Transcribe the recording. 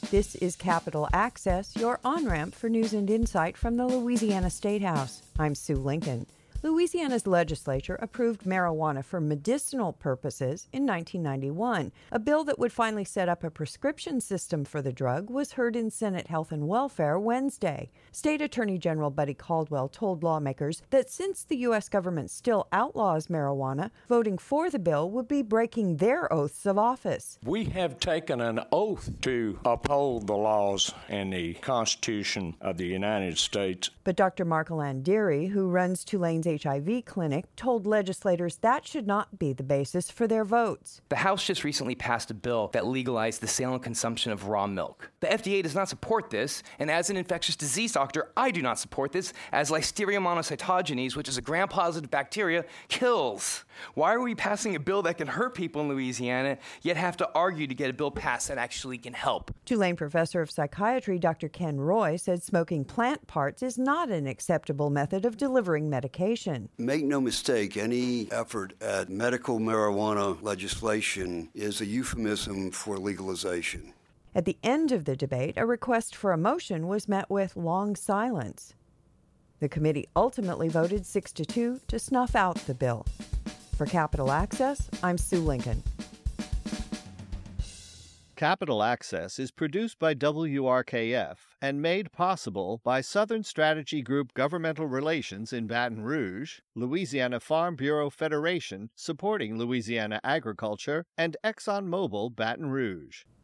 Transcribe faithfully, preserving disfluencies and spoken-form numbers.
This is Capitol Access, your on-ramp for news and insight from the Louisiana State House. I'm Sue Lincoln. Louisiana's legislature approved marijuana for medicinal purposes in nineteen ninety-one. A bill that would finally set up a prescription system for the drug was heard in Senate Health and Welfare Wednesday. State Attorney General Buddy Caldwell told lawmakers that since the U S government still outlaws marijuana, voting for the bill would be breaking their oaths of office. We have taken an oath to uphold the laws and the Constitution of the United States. But Doctor Markeland Deary, who runs Tulane's H I V clinic, told legislators that should not be the basis for their votes. The House just recently passed a bill that legalized the sale and consumption of raw milk. The F D A does not support this, and as an infectious disease doctor, I do not support this, as Listeria monocytogenes, which is a gram-positive bacteria, kills. Why are we passing a bill that can hurt people in Louisiana, yet have to argue to get a bill passed that actually can help? Tulane professor of psychiatry Doctor Ken Roy said smoking plant parts is not an acceptable method of delivering medication. Make no mistake, any effort at medical marijuana legislation is a euphemism for legalization. At the end of the debate, a request for a motion was met with long silence. The committee ultimately voted six to two to snuff out the bill. For Capitol Access, I'm Sue Lincoln. Capitol Access is produced by W R K F and made possible by Southern Strategy Group Governmental Relations in Baton Rouge, Louisiana Farm Bureau Federation supporting Louisiana agriculture, and ExxonMobil Baton Rouge.